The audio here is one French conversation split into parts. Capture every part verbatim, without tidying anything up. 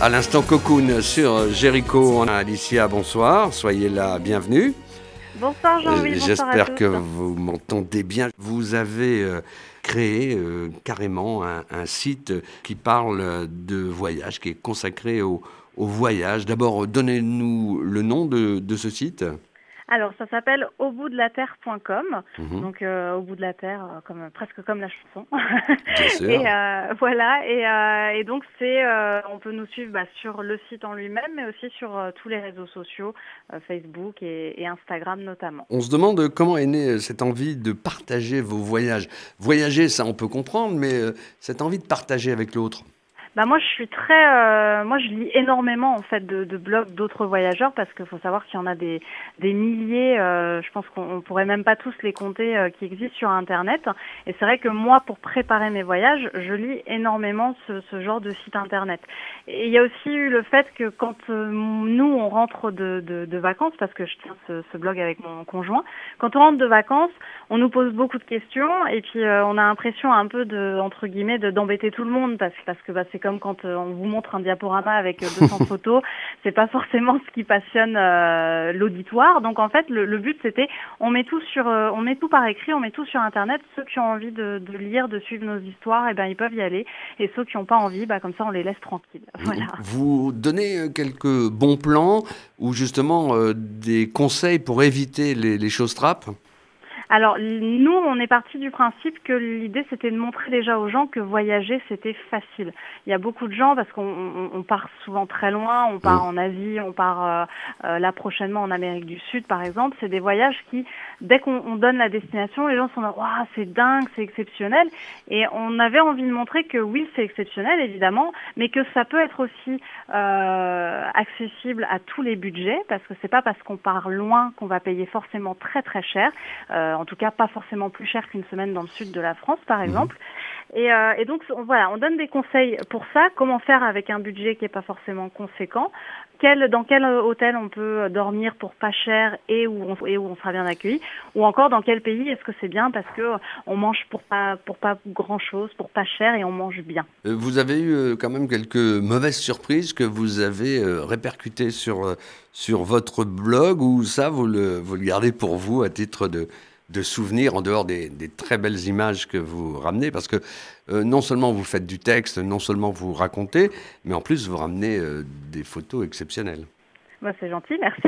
À l'instant Cocoon sur Jéricho, Alicia, bonsoir, soyez là, bienvenue. Bonsoir Jean-Louis, bonsoir J'espère à tous. que vous m'entendez bien. Vous avez euh, créé euh, carrément un, un site qui parle de voyage, qui est consacré au, au voyage. D'abord, donnez-nous le nom de, de ce site. Alors, ça s'appelle au bout de la terre point com, Mmh. donc euh, au bout de la terre, euh, comme, presque comme la chanson. Bien sûr. Et euh, voilà, et, euh, et donc c'est, euh, on peut nous suivre bah, sur le site en lui-même, mais aussi sur euh, tous les réseaux sociaux, euh, Facebook et, et Instagram notamment. On se demande comment est née cette envie de partager vos voyages. Voyager, ça on peut comprendre, mais euh, cette envie de partager avec l'autre. Bah moi je suis très, euh, moi je lis énormément en fait de, de blogs d'autres voyageurs parce qu'il faut savoir qu'il y en a des, des milliers, euh, je pense qu'on on pourrait même pas tous les compter euh, qui existent sur internet. Et c'est vrai que moi pour préparer mes voyages, je lis énormément ce, ce genre de site internet. Et il y a aussi eu le fait que quand euh, nous on rentre de, de, de vacances, parce que je tiens ce, ce blog avec mon conjoint, quand on rentre de vacances, on nous pose beaucoup de questions et puis euh, on a l'impression un peu de, entre guillemets, de, d'embêter tout le monde parce, parce que bah, c'est comme quand euh, on vous montre un diaporama avec euh, deux cents photos, c'est pas forcément ce qui passionne euh, l'auditoire. Donc en fait, le, le but c'était, on met tout sur, euh, on met tout par écrit, on met tout sur internet. Ceux qui ont envie de, de lire, de suivre nos histoires, eh ben ils peuvent y aller. Et ceux qui n'ont pas envie, bah comme ça on les laisse tranquilles. Voilà. Vous donnez quelques bons plans ou justement euh, des conseils pour éviter les, les choses trappes? Alors, nous, on est parti du principe que l'idée, c'était de montrer déjà aux gens que voyager, c'était facile. Il y a beaucoup de gens, parce qu'on on, on part souvent très loin, on part Mmh. en Asie, on part euh, euh, là prochainement en Amérique du Sud, par exemple. C'est des voyages qui, dès qu'on on donne la destination, les gens sont là, waouh, c'est dingue, c'est exceptionnel. Et on avait envie de montrer que oui, c'est exceptionnel, évidemment, mais que ça peut être aussi euh, accessible à tous les budgets, parce que c'est pas parce qu'on part loin qu'on va payer forcément très très cher. Euh, en tout cas pas forcément plus cher qu'une semaine dans le sud de la France, par exemple. Et, euh, et donc on, voilà, on donne des conseils pour ça, comment faire avec un budget qui n'est pas forcément conséquent, quel, dans quel hôtel on peut dormir pour pas cher et où on, et où on sera bien accueilli, ou encore dans quel pays est-ce que c'est bien parce que on mange pour pas, pour pas grand chose, pour pas cher et on mange bien. Euh, Vous avez eu euh, quand même quelques mauvaises surprises que vous avez euh, répercutées sur, euh, sur votre blog ou ça, vous le, vous le gardez pour vous à titre de, de souvenir en dehors des, des très belles images que vous ramenez parce que euh, non seulement vous faites du texte, non seulement vous racontez, mais en plus vous ramenez euh, des photos exceptionnelles. Bah, c'est gentil, merci.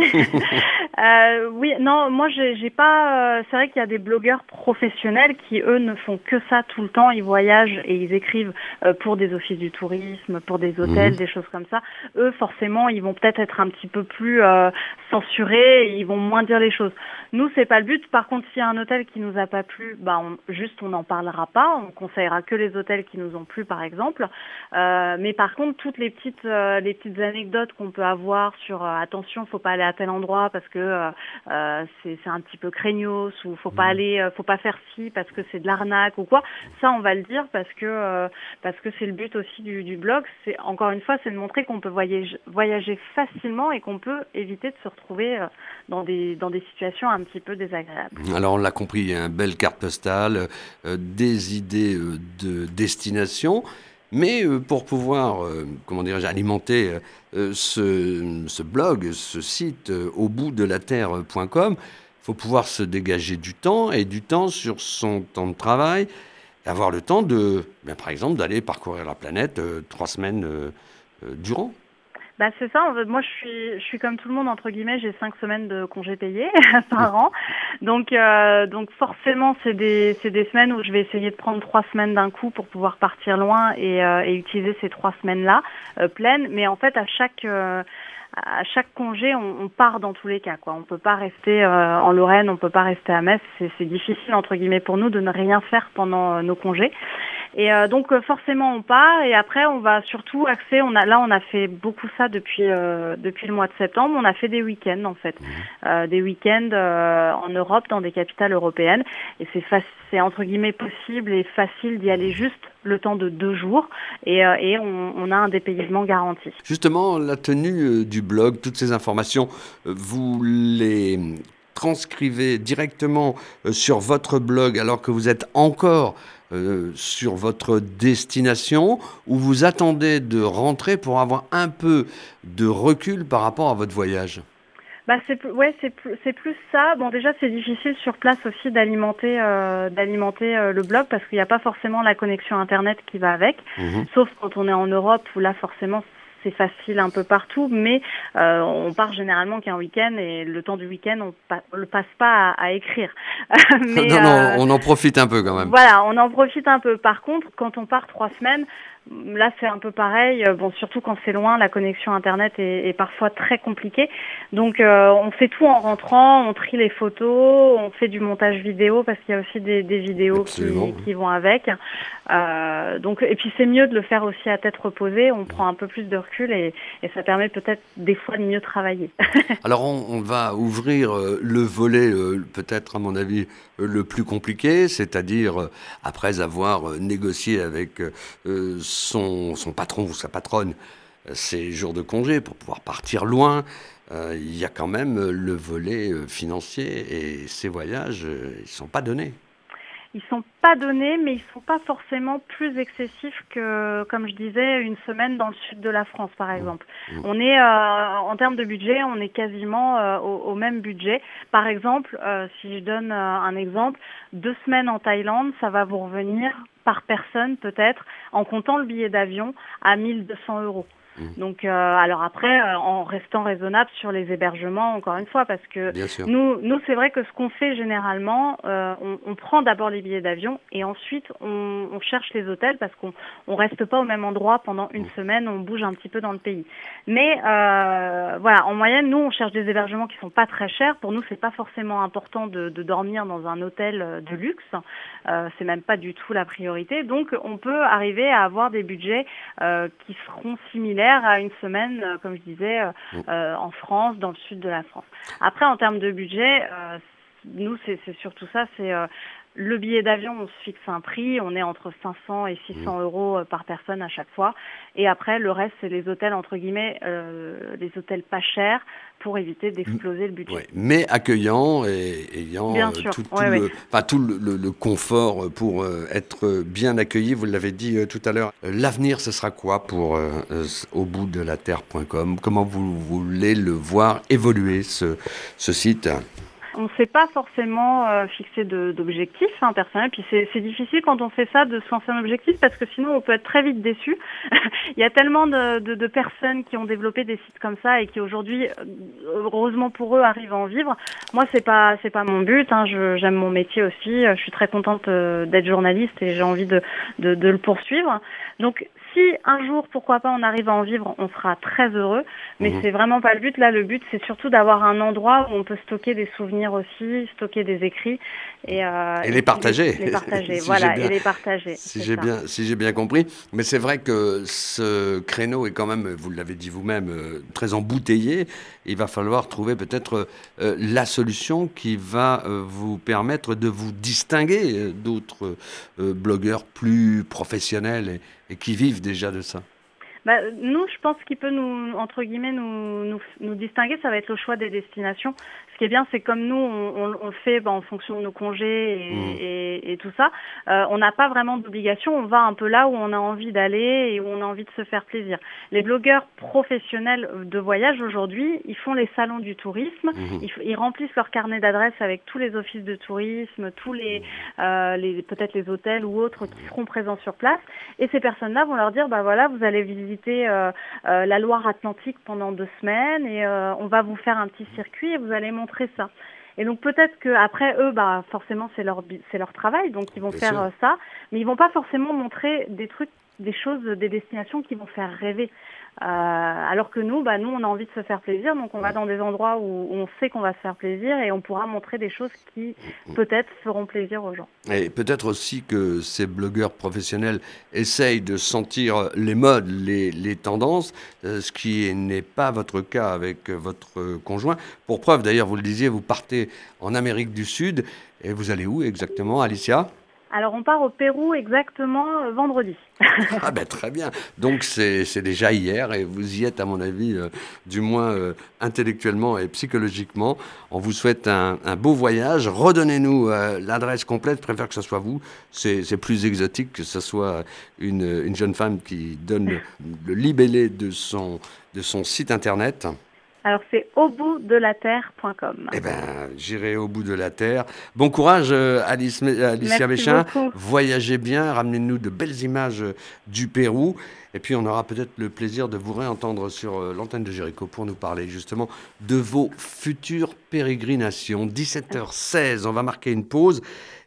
euh, oui, non, moi j'ai, j'ai pas. Euh, c'est vrai qu'il y a des blogueurs professionnels qui eux ne font que ça tout le temps. Ils voyagent et ils écrivent euh, pour des offices du tourisme, pour des hôtels, Mhm. des choses comme ça. Eux, forcément, ils vont peut-être être un petit peu plus euh, censurés. Et ils vont moins dire les choses. Nous, c'est pas le but. Par contre, s'il y a un hôtel qui nous a pas plu, bah on, juste on n'en parlera pas. On conseillera que les hôtels qui nous ont plu, par exemple. Euh, mais par contre, toutes les petites, euh, les petites anecdotes qu'on peut avoir sur euh, attention, faut pas aller à tel endroit parce que euh, euh, c'est, c'est un petit peu craignos ou faut pas aller, euh, faut pas faire ci parce que c'est de l'arnaque ou quoi. Ça, on va le dire parce que euh, parce que c'est le but aussi du, du blog. C'est encore une fois, c'est de montrer qu'on peut voyager, voyager facilement et qu'on peut éviter de se retrouver euh, dans des dans des situations un petit peu désagréables. Alors on l'a compris, il y a une belle carte postale, euh, des idées euh, de destination, mais euh, pour pouvoir, euh, comment dirais-je, alimenter euh, ce, ce blog, ce site euh, au bout de la terre point com, il faut pouvoir se dégager du temps et du temps sur son temps de travail, et avoir le temps de, ben, par exemple, d'aller parcourir la planète euh, trois semaines euh, euh, durant. Bah c'est ça. En fait, moi je suis je suis comme tout le monde entre guillemets. J'ai cinq semaines de congés payés par an, donc euh, donc forcément c'est des c'est des semaines où je vais essayer de prendre trois semaines d'un coup pour pouvoir partir loin et, euh, et utiliser ces trois semaines là euh, pleines. Mais en fait à chaque euh, à chaque congé, on, on part dans tous les cas, quoi. On peut pas rester euh, en Lorraine, on peut pas rester à Metz. C'est, c'est difficile entre guillemets pour nous de ne rien faire pendant euh, nos congés. Et euh, donc euh, forcément on part et après on va surtout axer. On a là on a fait beaucoup ça depuis euh, depuis le mois de septembre. On a fait des week-ends en fait, euh, des week-ends euh, en Europe dans des capitales européennes. Et c'est fac- c'est entre guillemets possible et facile d'y aller juste le temps de deux jours et, euh, et on, on a un dépaysement garanti. Justement, la tenue euh, du blog, toutes ces informations, euh, vous les transcrivez directement euh, sur votre blog alors que vous êtes encore euh, sur votre destination ou vous attendez de rentrer pour avoir un peu de recul par rapport à votre voyage? Bah c'est plus, ouais, c'est plus, c'est plus ça. Bon, déjà, c'est difficile sur place aussi d'alimenter, euh, d'alimenter euh, le blog parce qu'il n'y a pas forcément la connexion Internet qui va avec. Mhm. Sauf quand on est en Europe où là, forcément, c'est facile un peu partout. Mais euh, on part généralement qu'un week-end et le temps du week-end, on, pa- on le passe pas à, à écrire. Mais Non, non, euh, on en profite un peu quand même. voilà, on en profite un peu. Par contre, quand on part trois semaines, là c'est un peu pareil. Euh, Bon, surtout quand c'est loin, la connexion Internet est, est parfois très compliquée. Donc, euh, on fait tout en rentrant, on trie les photos, on fait du montage vidéo parce qu'il y a aussi des, des vidéos Absolument. qui, qui vont avec. Euh, donc, et puis c'est mieux de le faire aussi à tête reposée. On prend un peu plus de recul et, et ça permet peut-être des fois de mieux travailler. Alors on, on va ouvrir euh, le volet euh, peut-être à mon avis euh, le plus compliqué, c'est-à-dire euh, après avoir euh, négocié avec euh, son, son patron ou sa patronne euh, ses jours de congé pour pouvoir partir loin. Euh, il y a quand même euh, le volet euh, financier et ces voyages, euh, ils sont pas donnés. Ils sont pas donnés, mais ils sont pas forcément plus excessifs que, comme je disais, une semaine dans le sud de la France, par Mmh. exemple. Mmh. On est, euh, en termes de budget, on est quasiment euh, au, au même budget. Par exemple, euh, si je donne euh, un exemple, deux semaines en Thaïlande, ça va vous revenir par personne, peut-être, en comptant le billet d'avion, à mille deux cents euros. Mmh. Donc, euh, alors après, euh, en restant raisonnable sur les hébergements, encore une fois, parce que Bien sûr. nous, nous c'est vrai que ce qu'on fait généralement, euh, on, on prend d'abord les billets d'avion et ensuite on, on cherche les hôtels parce qu'on on reste pas au même endroit pendant une Mmh. semaine, on bouge un petit peu dans le pays. Mais euh, voilà, en moyenne, nous, on cherche des hébergements qui sont pas très chers. Pour nous, c'est pas forcément important de, de dormir dans un hôtel de luxe. Euh, c'est même pas du tout la priorité. Donc, on peut arriver à avoir des budgets euh, qui seront similaires à une semaine, euh, comme je disais, euh, Mmh. euh, en France, dans le sud de la France. Après, en termes de budget, euh, nous, c'est c'est surtout ça, c'est euh, le billet d'avion, on se fixe un prix, on est entre cinq cents et six cents euros euh, par personne à chaque fois. Et après, le reste, c'est les hôtels, entre guillemets, euh, les hôtels pas chers pour éviter d'exploser le budget. Ouais, mais accueillant et ayant Bien euh, sûr, tout, tout ouais, ouais. le, enfin, tout le, le- le confort pour euh, être bien accueilli. Vous l'avez dit euh, tout à l'heure. Euh, L'avenir, ce sera quoi pour euh, euh, au bout de la terre point com? Comment vous, vous voulez le voir évoluer, ce, ce site? On ne s'est pas forcément euh, fixé de- d'objectifs hein, personnels. Puis c'est c'est difficile quand on fait ça de se lancer un objectif parce que sinon on peut être très vite déçu. Il y a tellement de, de, de personnes qui ont développé des sites comme ça et qui aujourd'hui, euh, heureusement pour eux, arrivent à en vivre. Moi, c'est pas c'est pas mon but. Hein. Je- J'aime mon métier aussi. Je suis très contente euh, d'être journaliste et j'ai envie de, de, de le poursuivre. Donc si un jour, pourquoi pas, on arrive à en vivre, on sera très heureux. Mais Mhm. c'est vraiment pas le but. Là, le but, c'est surtout d'avoir un endroit où on peut stocker des souvenirs aussi, stocker des écrits et, euh, Et les partager. Les, les partager, Si voilà, j'ai bien- et les partager. Si c'est j'ai ça. bien, si j'ai bien compris, mais c'est vrai que ce créneau est quand même, vous l'avez dit vous-même, euh, très embouteillé. Il va falloir trouver peut-être euh, la solution qui va euh, vous permettre de vous distinguer euh, d'autres euh, blogueurs plus professionnels et, et qui vivent déjà de ça. Bah, nous, je pense qu'il peut nous, entre guillemets, nous, nous, nous distinguer, ça va être le choix des destinations. Ce qui est bien, c'est comme nous, on, on, on le fait bah, en fonction de nos congés et, Mmh. et, et tout ça. Euh, on n'a pas vraiment d'obligation. On va un peu là où on a envie d'aller et où on a envie de se faire plaisir. Les blogueurs professionnels de voyage aujourd'hui, ils font les salons du tourisme. Mmh. Ils, ils remplissent leur carnet d'adresses avec tous les offices de tourisme, tous les, euh, les peut-être les hôtels ou autres qui seront présents sur place. Et ces personnes-là vont leur dire, bah voilà, vous allez visiter euh, euh, la Loire-Atlantique pendant deux semaines et euh, on va vous faire un petit circuit et vous allez montrer ça. Et donc peut-être qu'après eux, bah forcément c'est leur c'est leur travail, donc ils vont Bien faire sûr. euh, ça, mais ils vont pas forcément montrer des trucs, des choses, des destinations qui vont faire rêver. Euh, alors que nous, bah nous on a envie de se faire plaisir, donc on va dans des endroits où on sait qu'on va se faire plaisir et on pourra montrer des choses qui peut-être feront plaisir aux gens. Et peut-être aussi que ces blogueurs professionnels essayent de sentir les modes, les, les tendances, euh, ce qui n'est pas votre cas avec euh, votre euh, conjoint. Pour preuve, d'ailleurs, vous le disiez, vous partez en Amérique du Sud et vous allez où exactement, Alicia? Alors, on part au Pérou exactement euh, vendredi. Ah ben très bien. Donc c'est c'est déjà hier et vous y êtes à mon avis, euh, du moins euh, intellectuellement et psychologiquement. On vous souhaite un, un beau voyage. Redonnez-nous euh, l'adresse complète. Je préfère que ce soit vous. C'est c'est plus exotique que ce soit une, une jeune femme qui donne le, le libellé de son, de son site internet. Alors, c'est au bout de la terre point com. Eh ben, j'irai au bout de la terre. Bon courage, euh, Alice, Alicia Merci Méchin. beaucoup. Voyagez bien, ramenez-nous de belles images euh, du Pérou. Et puis, on aura peut-être le plaisir de vous réentendre sur euh, l'antenne de Jéricho pour nous parler justement de vos futures pérégrinations. dix-sept heures seize, on va marquer une pause.